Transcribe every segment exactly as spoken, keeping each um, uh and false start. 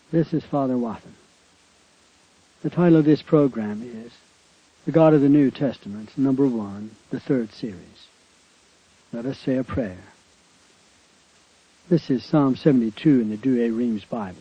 This is Father Wathen. The title of this program is The God of the New Testament, number one, the third series. Let us say a prayer. This is Psalm seventy-two in the Douay Rheims Bible.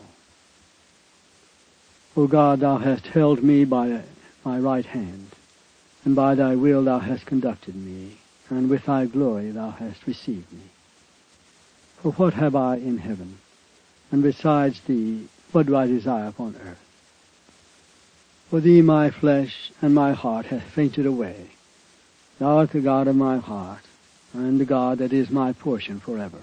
O God, thou hast held me by my right hand, and by thy will thou hast conducted me, and with thy glory thou hast received me. For what have I in heaven, and besides thee, what do I desire upon earth? For thee my flesh and my heart hath fainted away. Thou art the God of my heart, and the God that is my portion forever.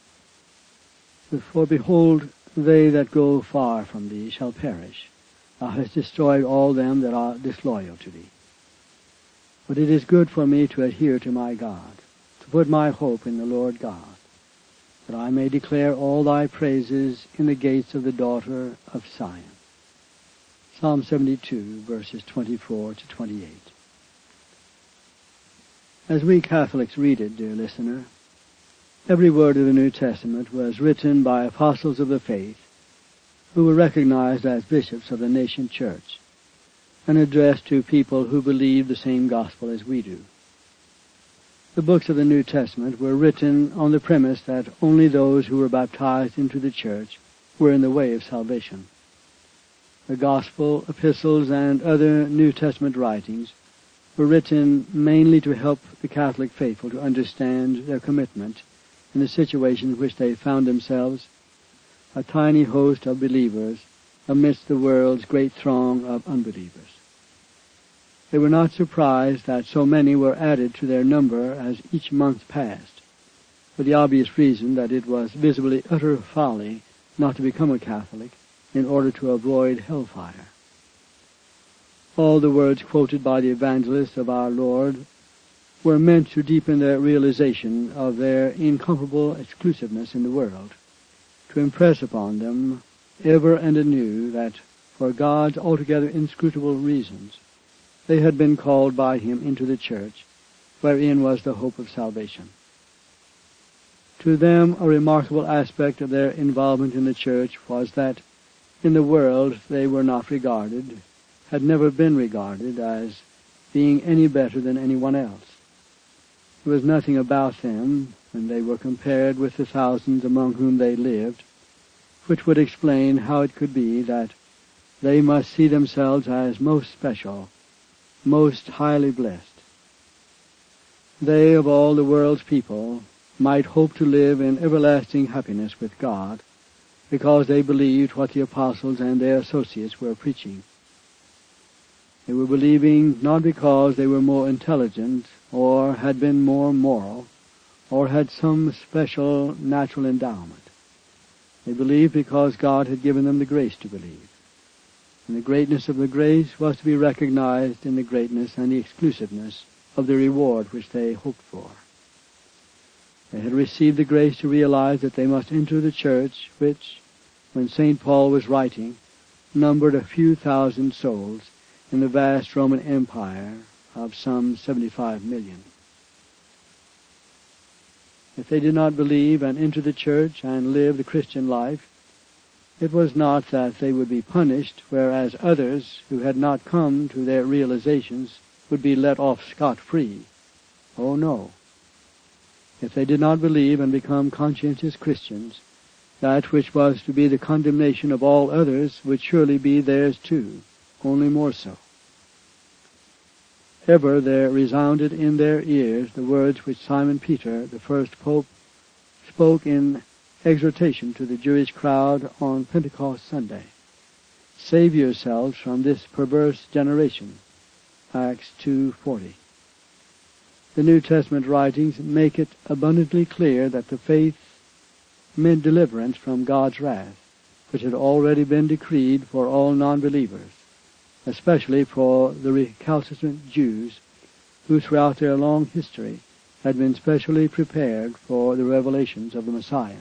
For behold, they that go far from thee shall perish. Thou hast destroyed all them that are disloyal to thee. But it is good for me to adhere to my God, to put my hope in the Lord God, that I may declare all thy praises in the gates of the daughter of Zion. Psalm seventy-two, verses twenty-four to twenty-eight. As we Catholics read it, dear listener, every word of the New Testament was written by apostles of the faith who were recognized as bishops of the nation church and addressed to people who believe the same gospel as we do. The books of the New Testament were written on the premise that only those who were baptized into the church were in the way of salvation. The gospel, epistles, and other New Testament writings were written mainly to help the Catholic faithful to understand their commitment in the situation in which they found themselves, a tiny host of believers amidst the world's great throng of unbelievers. They were not surprised that so many were added to their number as each month passed, for the obvious reason that it was visibly utter folly not to become a Catholic in order to avoid hellfire. All the words quoted by the evangelists of our Lord were meant to deepen their realization of their incomparable exclusiveness in the world, to impress upon them ever and anew that, for God's altogether inscrutable reasons, they had been called by him into the church, wherein was the hope of salvation. To them, a remarkable aspect of their involvement in the church was that in the world they were not regarded, had never been regarded, as being any better than anyone else. There was nothing about them, when they were compared with the thousands among whom they lived, which would explain how it could be that they must see themselves as most special, most highly blessed. They, of all the world's people, might hope to live in everlasting happiness with God, because they believed what the apostles and their associates were preaching. They were believing not because they were more intelligent, or had been more moral, or had some special natural endowment. They believed because God had given them the grace to believe. And the greatness of the grace was to be recognized in the greatness and the exclusiveness of the reward which they hoped for. They had received the grace to realize that they must enter the church which, when Saint Paul was writing, numbered a few thousand souls in the vast Roman Empire of some seventy-five million. If they did not believe and enter the church and live the Christian life, it was not that they would be punished, whereas others who had not come to their realizations would be let off scot-free. Oh no. If they did not believe and become conscientious Christians, that which was to be the condemnation of all others would surely be theirs too, only more so. Ever there resounded in their ears the words which Simon Peter, the first pope, spoke in exhortation to the Jewish crowd on Pentecost Sunday. Save yourselves from this perverse generation. Acts two forty. The New Testament writings make it abundantly clear that the faith meant deliverance from God's wrath, which had already been decreed for all non-believers, especially for the recalcitrant Jews who throughout their long history had been specially prepared for the revelations of the Messiah.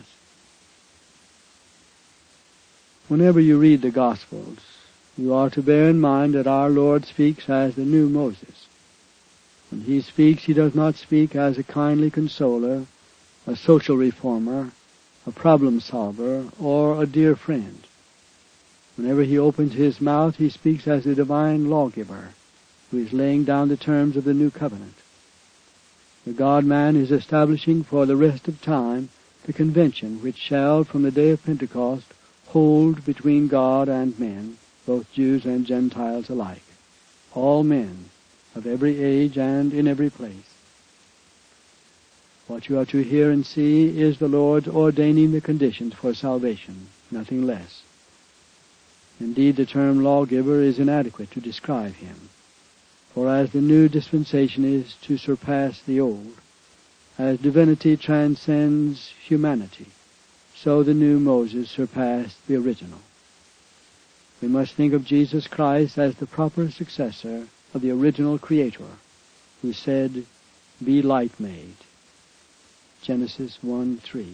Whenever you read the Gospels, you are to bear in mind that our Lord speaks as the new Moses. When he speaks, he does not speak as a kindly consoler, a social reformer, a problem solver, or a dear friend. Whenever he opens his mouth, he speaks as a divine lawgiver who is laying down the terms of the new covenant. The God-man is establishing for the rest of time the convention which shall, from the day of Pentecost, hold between God and men, both Jews and Gentiles alike, all men of every age and in every place. What you are to hear and see is the Lord's ordaining the conditions for salvation, nothing less. Indeed, the term lawgiver is inadequate to describe him. For as the new dispensation is to surpass the old, as divinity transcends humanity, so the new Moses surpassed the original. We must think of Jesus Christ as the proper successor of the original Creator, who said, "Be light made." Genesis one three.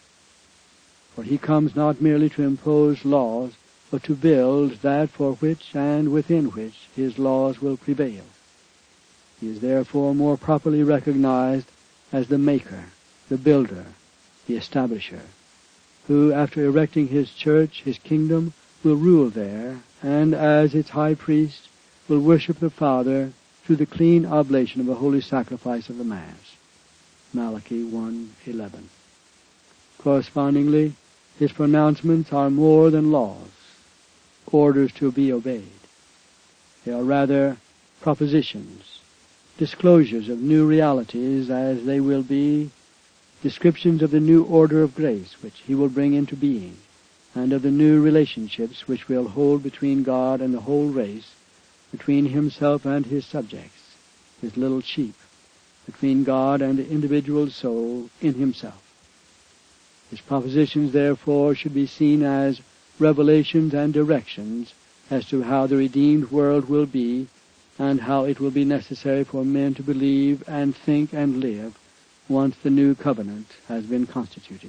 For he comes not merely to impose laws, but to build that for which and within which his laws will prevail. He is therefore more properly recognized as the maker, the builder, the establisher, who, after erecting his church, his kingdom, will rule there, and as its high priest will worship the Father through the clean oblation of the holy sacrifice of the Mass. Malachi one eleven. Correspondingly, his pronouncements are more than laws, orders to be obeyed. They are rather propositions, disclosures of new realities as they will be, descriptions of the new order of grace which he will bring into being, and of the new relationships which will hold between God and the whole race, between himself and his subjects, his little sheep, between God and the individual soul in himself. His propositions, therefore, should be seen as revelations and directions as to how the redeemed world will be and how it will be necessary for men to believe and think and live once the new covenant has been constituted.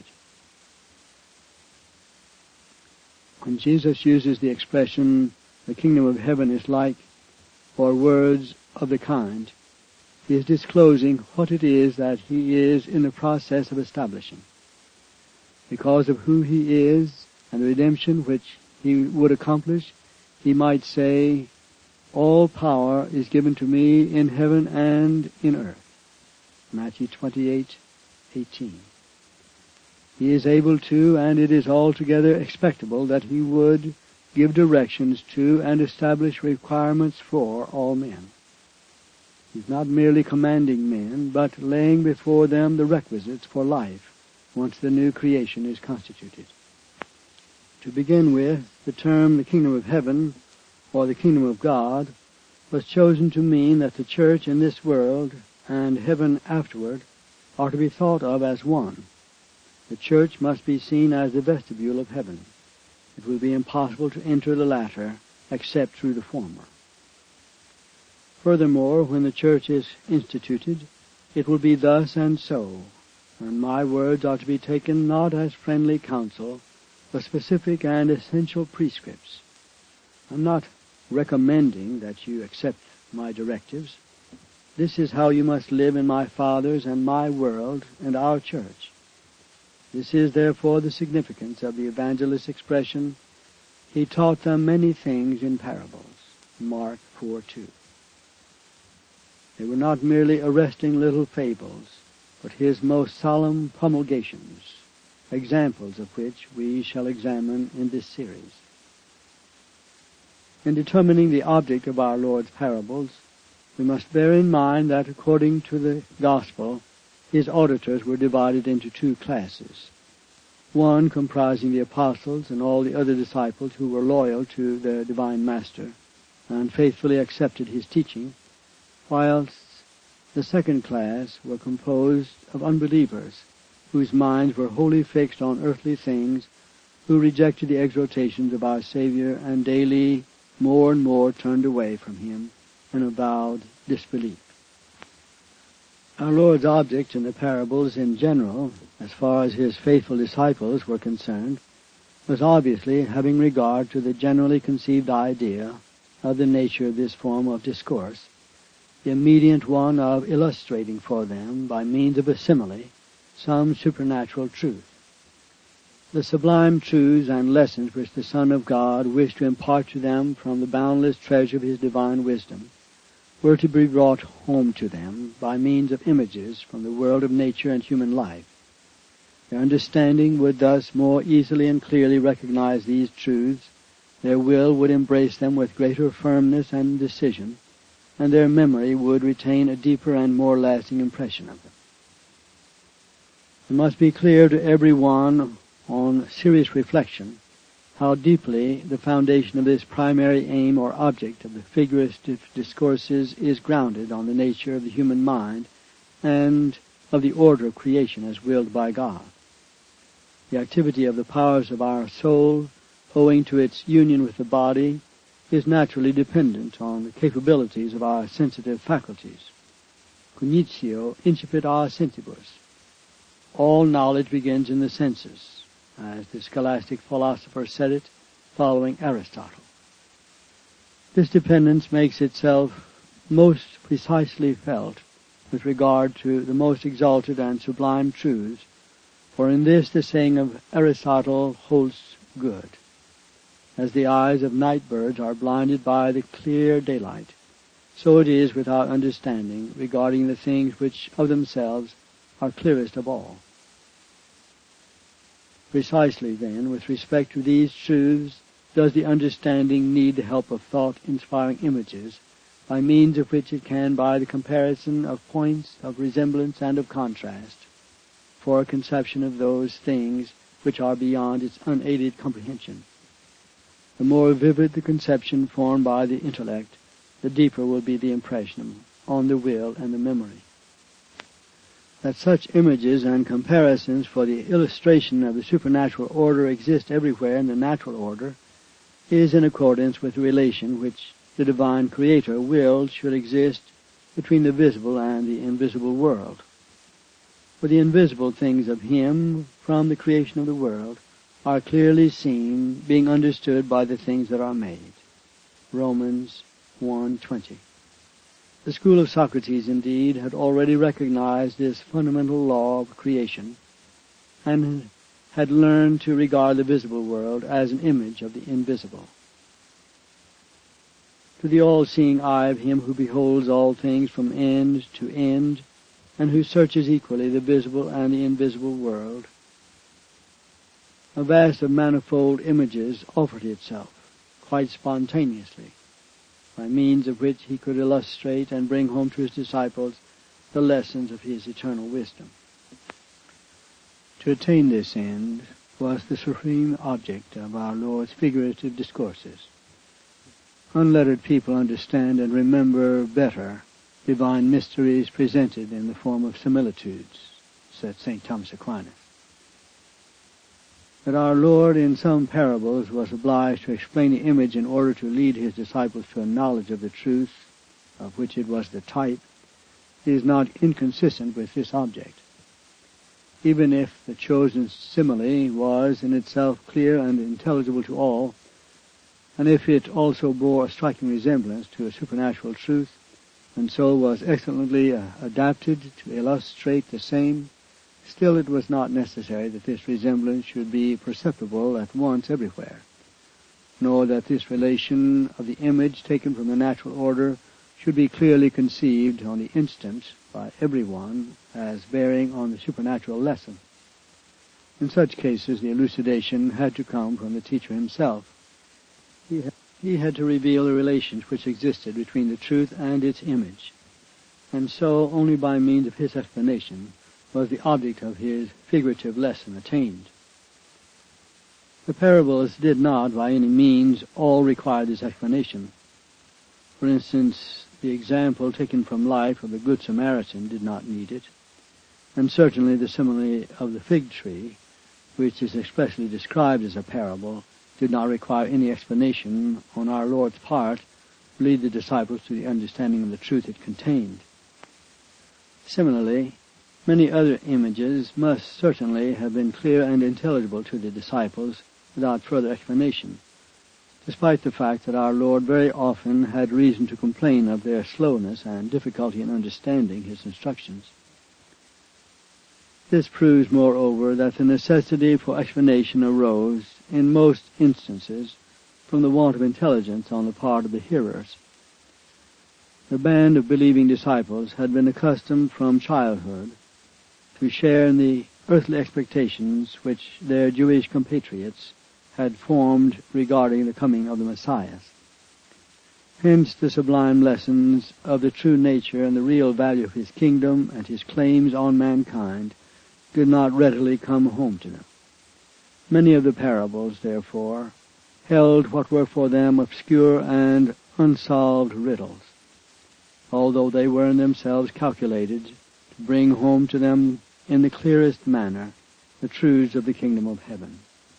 When Jesus uses the expression, "the kingdom of heaven is like," or words of the kind, he is disclosing what it is that he is in the process of establishing. Because of who he is and the redemption which he would accomplish, he might say, "All power is given to me in heaven and in earth." Matthew twenty-eight eighteen. He is able to, and it is altogether expectable that he would give directions to and establish requirements for all men. He is not merely commanding men, but laying before them the requisites for life once the new creation is constituted. To begin with, the term the kingdom of heaven, or the kingdom of God, was chosen to mean that the church in this world and heaven afterward are to be thought of as one. The church must be seen as the vestibule of heaven. It will be impossible to enter the latter except through the former. Furthermore, when the church is instituted, it will be thus and so, and my words are to be taken not as friendly counsel, but specific and essential prescripts. I'm not recommending that you accept my directives. This is how you must live in my Father's and my world and our church. This is therefore the significance of the evangelist's expression, "He taught them many things in parables." Mark four two. They were not merely arresting little fables, but his most solemn promulgations, examples of which we shall examine in this series. In determining the object of our Lord's parables, we must bear in mind that according to the Gospel, his auditors were divided into two classes. One comprising the apostles and all the other disciples who were loyal to their divine master and faithfully accepted his teaching, whilst the second class were composed of unbelievers whose minds were wholly fixed on earthly things, who rejected the exhortations of our Savior and daily more and more turned away from him in avowed disbelief. Our Lord's object in the parables in general, as far as his faithful disciples were concerned, was obviously having regard to the generally conceived idea of the nature of this form of discourse, the immediate one of illustrating for them, by means of a simile, some supernatural truth. The sublime truths and lessons which the Son of God wished to impart to them from the boundless treasure of his divine wisdom were to be brought home to them by means of images from the world of nature and human life. Their understanding would thus more easily and clearly recognize these truths, their will would embrace them with greater firmness and decision, and their memory would retain a deeper and more lasting impression of them. It must be clear to every one on serious reflection how deeply the foundation of this primary aim or object of the figurative discourses is grounded on the nature of the human mind and of the order of creation as willed by God. The activity of the powers of our soul, owing to its union with the body, is naturally dependent on the capabilities of our sensitive faculties. Cognitio incipit a sentibus. All knowledge begins in the senses, as the scholastic philosopher said it, following Aristotle. This dependence makes itself most precisely felt with regard to the most exalted and sublime truths, for in this the saying of Aristotle holds good. As the eyes of night birds are blinded by the clear daylight, so it is with our understanding regarding the things which of themselves are clearest of all. Precisely, then, with respect to these truths, does the understanding need the help of thought-inspiring images, by means of which it can, by the comparison of points of resemblance and of contrast, for a conception of those things which are beyond its unaided comprehension. The more vivid the conception formed by the intellect, the deeper will be the impression on the will and the memory. That such images and comparisons for the illustration of the supernatural order exist everywhere in the natural order is in accordance with the relation which the divine Creator willed should exist between the visible and the invisible world. For the invisible things of Him from the creation of the world are clearly seen, being understood by the things that are made. Romans one twenty. The school of Socrates, indeed, had already recognized this fundamental law of creation, and had learned to regard the visible world as an image of the invisible. To the all-seeing eye of Him who beholds all things from end to end, and who searches equally the visible and the invisible world, a vast of manifold images offered itself, quite spontaneously, by means of which He could illustrate and bring home to His disciples the lessons of His eternal wisdom. To attain this end was the supreme object of our Lord's figurative discourses. Unlettered people understand and remember better divine mysteries presented in the form of similitudes, said Saint Thomas Aquinas. That our Lord in some parables was obliged to explain the image in order to lead His disciples to a knowledge of the truth, of which it was the type, is not inconsistent with this object. Even if the chosen simile was in itself clear and intelligible to all, and if it also bore a striking resemblance to a supernatural truth, and so was excellently uh, adapted to illustrate the same, still it was not necessary that this resemblance should be perceptible at once everywhere, nor that this relation of the image taken from the natural order should be clearly conceived on the instant by everyone as bearing on the supernatural lesson. In such cases the elucidation had to come from the teacher himself. He had, he had to reveal the relations which existed between the truth and its image, and so only by means of his explanation was the object of his figurative lesson attained. The parables did not, by any means, all require this explanation. For instance, the example taken from life of the Good Samaritan did not need it, and certainly the simile of the fig tree, which is expressly described as a parable, did not require any explanation on our Lord's part to lead the disciples to the understanding of the truth it contained. Similarly, many other images must certainly have been clear and intelligible to the disciples without further explanation, despite the fact that our Lord very often had reason to complain of their slowness and difficulty in understanding His instructions. This proves, moreover, that the necessity for explanation arose, in most instances, from the want of intelligence on the part of the hearers. The band of believing disciples had been accustomed from childhood to share in the earthly expectations which their Jewish compatriots had formed regarding the coming of the Messiah. Hence the sublime lessons of the true nature and the real value of his kingdom and his claims on mankind did not readily come home to them. Many of the parables, therefore, held what were for them obscure and unsolved riddles, although they were in themselves calculated to bring home to them in the clearest manner the truths of the kingdom of heaven.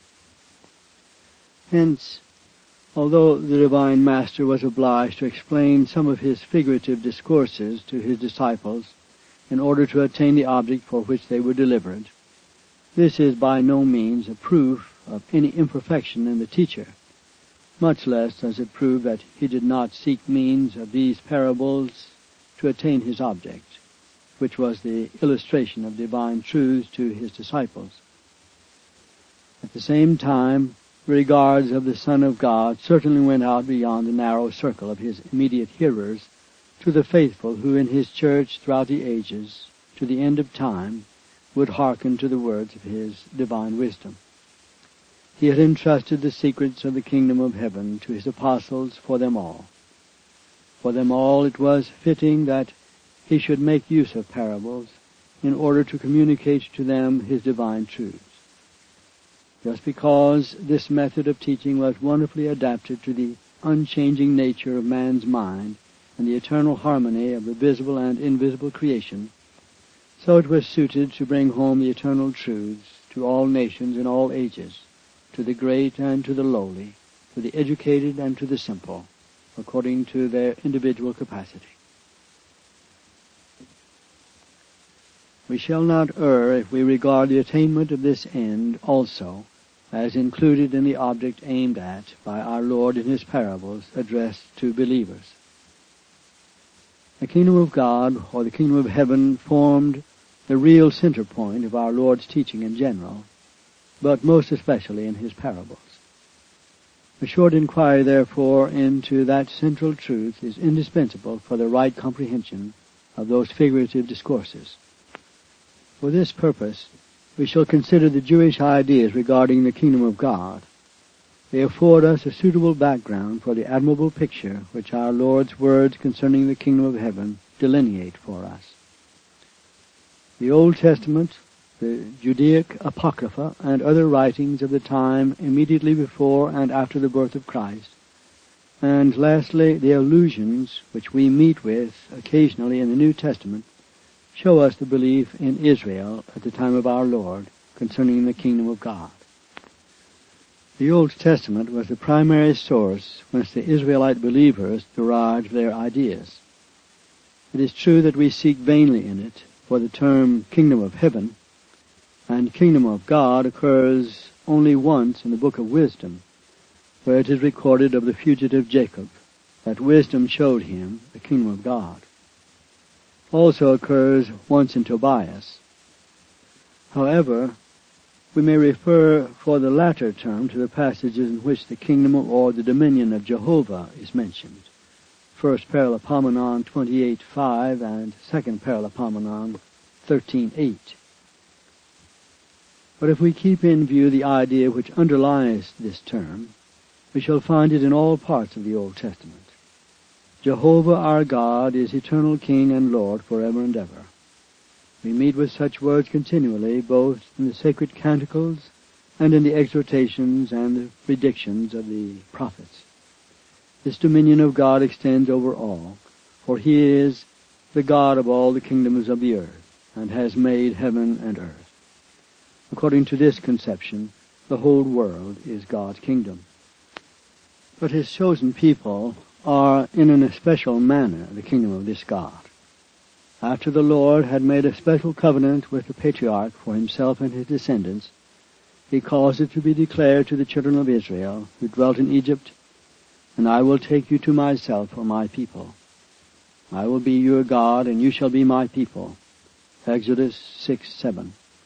Hence, although the divine Master was obliged to explain some of his figurative discourses to his disciples in order to attain the object for which they were delivered, this is by no means a proof of any imperfection in the teacher, much less does it prove that he did not seek means of these parables to attain his object, which was the illustration of divine truths to his disciples. At the same time, the regards of the Son of God certainly went out beyond the narrow circle of his immediate hearers to the faithful who in his church throughout the ages, to the end of time, would hearken to the words of his divine wisdom. He had entrusted the secrets of the kingdom of heaven to his apostles for them all. For them all it was fitting that he should make use of parables in order to communicate to them his divine truths. Just because this method of teaching was wonderfully adapted to the unchanging nature of man's mind and the eternal harmony of the visible and invisible creation, so it was suited to bring home the eternal truths to all nations in all ages, to the great and to the lowly, to the educated and to the simple, according to their individual capacity. We shall not err if we regard the attainment of this end also as included in the object aimed at by our Lord in his parables addressed to believers. The kingdom of God, or the kingdom of heaven, formed the real center point of our Lord's teaching in general, but most especially in his parables. A short inquiry, therefore, into that central truth is indispensable for the right comprehension of those figurative discourses. For this purpose, we shall consider the Jewish ideas regarding the kingdom of God. They afford us a suitable background for the admirable picture which our Lord's words concerning the kingdom of heaven delineate for us. The Old Testament, the Judaic Apocrypha, and other writings of the time immediately before and after the birth of Christ, and lastly, the allusions which we meet with occasionally in the New Testament, show us the belief in Israel at the time of our Lord concerning the kingdom of God. The Old Testament was the primary source whence the Israelite believers derived their ideas. It is true that we seek vainly in it for the term kingdom of heaven, and kingdom of God occurs only once in the book of Wisdom, where it is recorded of the fugitive Jacob that wisdom showed him the kingdom of God. Also occurs once in Tobias. However, we may refer for the latter term to the passages in which the kingdom or the dominion of Jehovah is mentioned. First Paralipomenon twenty-eight five and Second Paralipomenon thirteen eight. But if we keep in view the idea which underlies this term, we shall find it in all parts of the Old Testament. Jehovah our God is eternal King and Lord forever and ever. We meet with such words continually, both in the sacred canticles and in the exhortations and the predictions of the prophets. This dominion of God extends over all, for he is the God of all the kingdoms of the earth, and has made heaven and earth. According to this conception, the whole world is God's kingdom. But his chosen people are in an especial manner the kingdom of this God. After the Lord had made a special covenant with the patriarch for himself and his descendants, he caused it to be declared to the children of Israel who dwelt in Egypt, "And I will take you to myself for my people. I will be your God, and you shall be my people." Exodus six seven.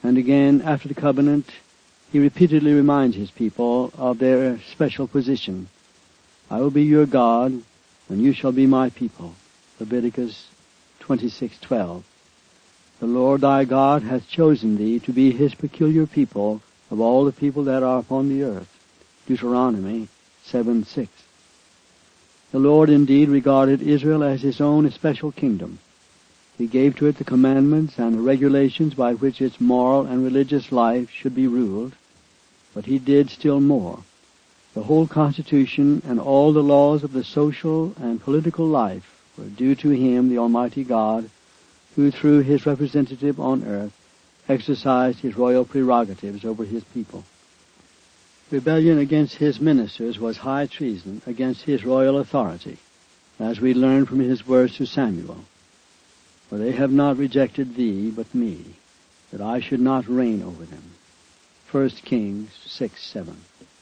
And again, after the covenant, he repeatedly reminds his people of their special position. I will be your God, and you shall be my people. Leviticus twenty-six twelve. The Lord thy God hath chosen thee to be his peculiar people of all the people that are upon the earth. Deuteronomy seven six. The Lord indeed regarded Israel as his own especial kingdom. He gave to it the commandments and the regulations by which its moral and religious life should be ruled. But he did still more. The whole Constitution and all the laws of the social and political life were due to him, the Almighty God, who through his representative on earth exercised his royal prerogatives over his people. Rebellion against his ministers was high treason against his royal authority, as we learn from his words to Samuel. For they have not rejected thee, but me, that I should not reign over them. First Kings six seven.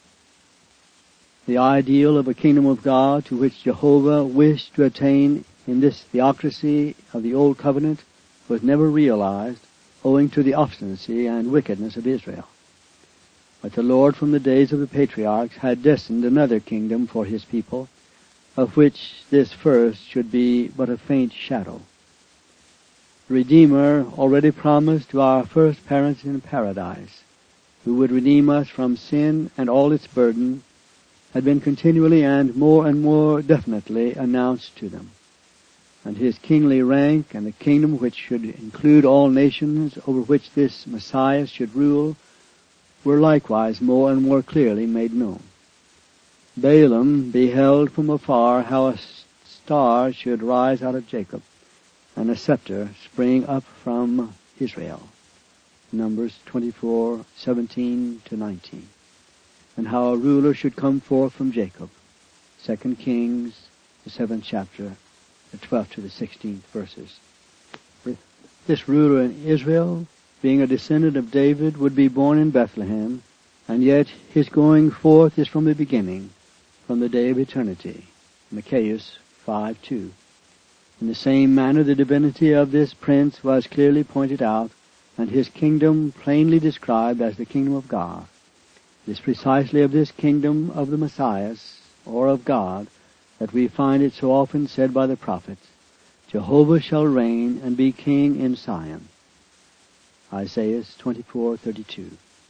The ideal of a kingdom of God to which Jehovah wished to attain in this theocracy of the Old Covenant was never realized, owing to the obstinacy and wickedness of Israel. But the Lord from the days of the patriarchs had destined another kingdom for his people, of which this first should be but a faint shadow. The Redeemer already promised to our first parents in paradise, who would redeem us from sin and all its burden, had been continually and more and more definitely announced to them. And his kingly rank and the kingdom which should include all nations over which this Messiah should rule were likewise more and more clearly made known. Balaam beheld from afar how a star should rise out of Jacob, and a scepter spring up from Israel. Numbers twenty-four seventeen to nineteen. And how a ruler should come forth from Jacob. Second Kings, the seventh chapter, the twelfth to the sixteenth verses. This ruler in Israel, being a descendant of David, would be born in Bethlehem, and yet his going forth is from the beginning, from the day of eternity. Micaiah five two. In the same manner the divinity of this prince was clearly pointed out, and his kingdom plainly described as the kingdom of God. It is precisely of this kingdom of the Messiah, or of God, that we find it so often said by the prophets, Jehovah shall reign and be king in Zion. Isaiah twenty-four thirty-two.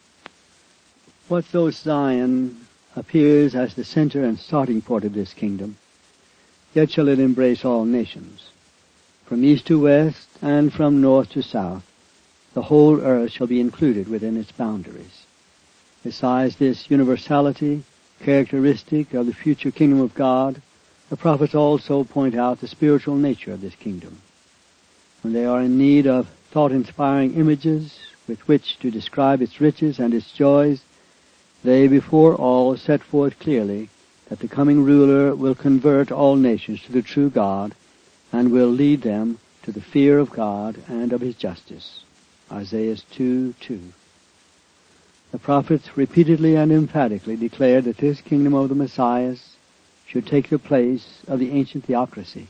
What though Zion appears as the center and starting point of this kingdom, yet shall it embrace all nations. From east to west and from north to south, the whole earth shall be included within its boundaries. Besides this universality, characteristic of the future kingdom of God, the prophets also point out the spiritual nature of this kingdom. When they are in need of thought-inspiring images with which to describe its riches and its joys, they before all set forth clearly that the coming ruler will convert all nations to the true God and will lead them to the fear of God and of his justice. Isaiah two two. The prophets repeatedly and emphatically declared that this kingdom of the Messiah should take the place of the ancient theocracy.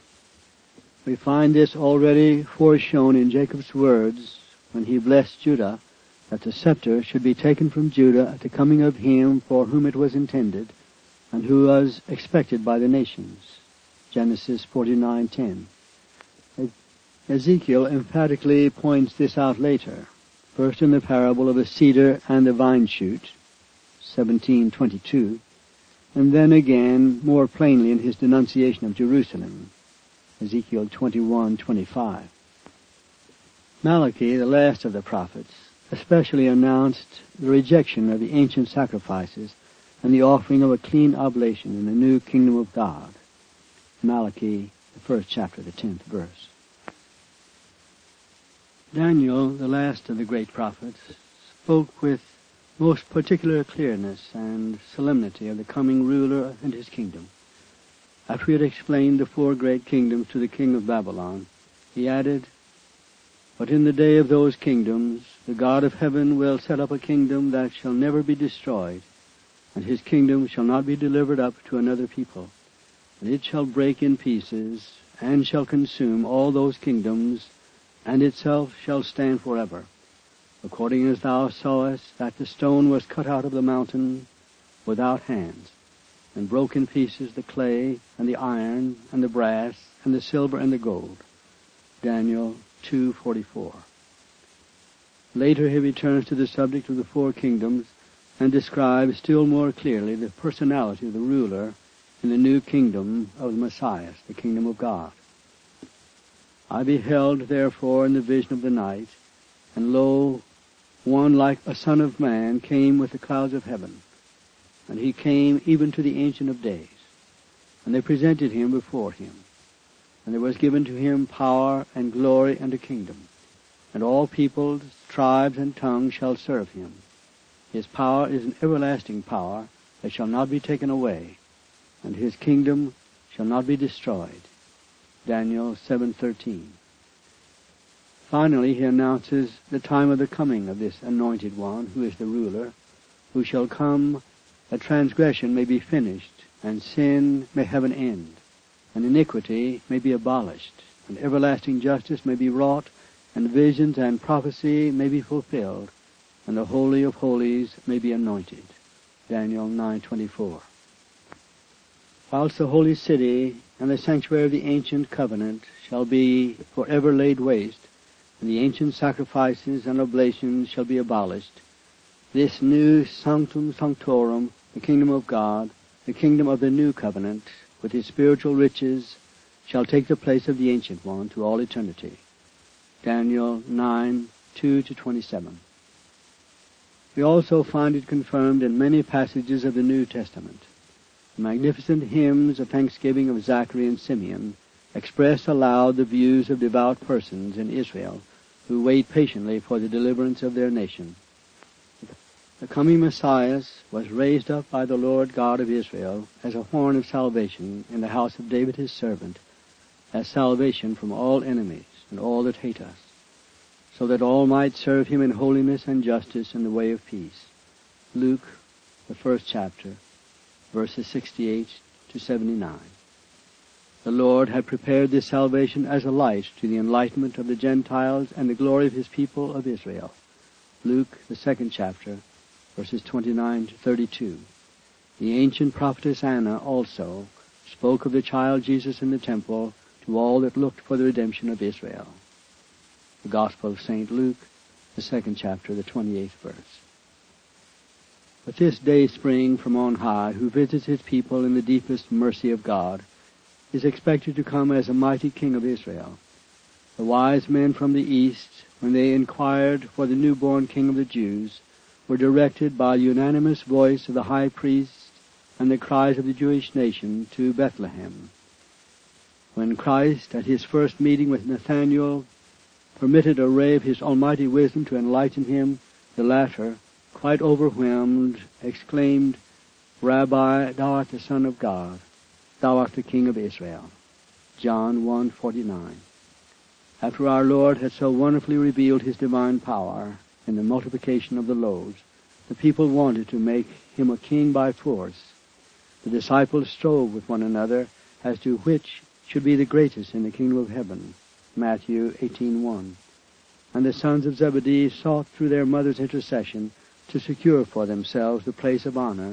We find this already foreshown in Jacob's words when he blessed Judah, that the scepter should be taken from Judah at the coming of him for whom it was intended, and who was expected by the nations. Genesis forty-nine ten. Ezekiel emphatically points this out later, first in the parable of the cedar and the vine shoot, seventeen twenty-two, and then again more plainly in his denunciation of Jerusalem, Ezekiel twenty-one twenty-five. Malachi, the last of the prophets, especially announced the rejection of the ancient sacrifices and the offering of a clean oblation in the new kingdom of God. Malachi, the first chapter, the tenth verse. Daniel, the last of the great prophets, spoke with most particular clearness and solemnity of the coming ruler and his kingdom. After he had explained the four great kingdoms to the king of Babylon, he added, But in the day of those kingdoms, the God of heaven will set up a kingdom that shall never be destroyed, and his kingdom shall not be delivered up to another people. And it shall break in pieces, and shall consume all those kingdoms, and itself shall stand forever. according as thou sawest that the stone was cut out of the mountain without hands, and broke in pieces the clay, and the iron, and the brass, and the silver, and the gold. Daniel two forty-four. Later he returns to the subject of the four kingdoms and describes still more clearly the personality of the ruler in the new kingdom of the Messiah, the kingdom of God. I beheld, therefore, in the vision of the night, and lo, one like a son of man came with the clouds of heaven, and he came even to the Ancient of Days, and they presented him before him. And there was given to him power and glory and a kingdom, and all peoples, tribes, and tongues shall serve him. His power is an everlasting power that shall not be taken away, and his kingdom shall not be destroyed. Daniel seven thirteen. Finally, he announces the time of the coming of this anointed one, who is the ruler, who shall come that transgression may be finished, and sin may have an end, and iniquity may be abolished, and everlasting justice may be wrought, and visions and prophecy may be fulfilled, and the Holy of Holies may be anointed. Daniel nine twenty-four. Whilst the holy city and the sanctuary of the ancient covenant shall be forever laid waste, and the ancient sacrifices and oblations shall be abolished, this new sanctum sanctorum, the kingdom of God, the kingdom of the new covenant, with his spiritual riches, shall take the place of the ancient one to all eternity. Daniel nine two to twenty-seven. We also find it confirmed in many passages of the New Testament. The magnificent hymns of thanksgiving of Zachary and Simeon express aloud the views of devout persons in Israel who wait patiently for the deliverance of their nation. The coming Messiah was raised up by the Lord God of Israel as a horn of salvation in the house of David his servant, as salvation from all enemies and all that hate us, so that all might serve him in holiness and justice in the way of peace. Luke, the first chapter, verses sixty-eight to seventy-nine. The Lord had prepared this salvation as a light to the enlightenment of the Gentiles and the glory of his people of Israel. Luke, the second chapter, verses twenty-nine to thirty-two. The ancient prophetess Anna also spoke of the child Jesus in the temple to all that looked for the redemption of Israel. The Gospel of Saint Luke, the second chapter, the twenty-eighth verse. But this day spring from on high, who visits his people in the deepest mercy of God, is expected to come as a mighty king of Israel. The wise men from the east, when they inquired for the newborn king of the Jews, were directed by the unanimous voice of the high priest and the cries of the Jewish nation to Bethlehem. When Christ, at his first meeting with Nathanael, permitted a ray of his almighty wisdom to enlighten him, the latter, quite overwhelmed, exclaimed, "Rabbi, thou art the Son of God. Thou art the King of Israel." John one forty-nine. After our Lord had so wonderfully revealed his divine power in the multiplication of the loaves, the people wanted to make him a king by force. The disciples strove with one another as to which should be the greatest in the kingdom of heaven. Matthew eighteen one. And the sons of Zebedee sought through their mother's intercession to secure for themselves the place of honor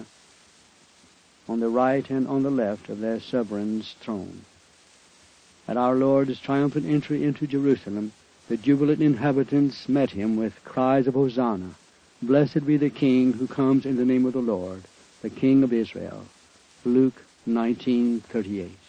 on the right and on the left of their sovereign's throne. At our Lord's triumphant entry into Jerusalem, the jubilant inhabitants met him with cries of Hosanna. Blessed be the King who comes in the name of the Lord, the King of Israel. Luke nineteen thirty-eight.